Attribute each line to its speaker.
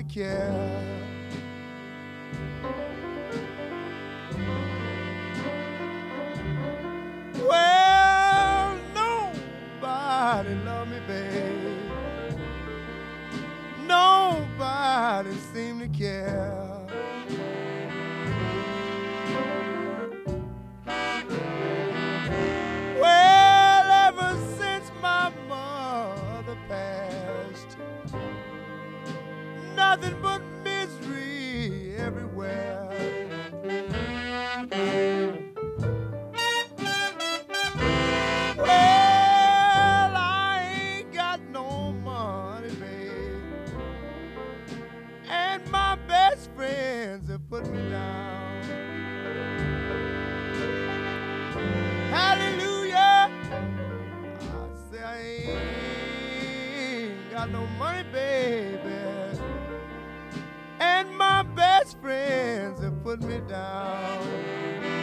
Speaker 1: care. Well, nobody love me, babe. Nobody seem to care. Well, ever since my mother passed, nothing but misery everywhere. Well, I ain't got no money, babe, and my best friends have put me down. Hallelujah! I say I ain't got no money, baby, and my best friends have put me down.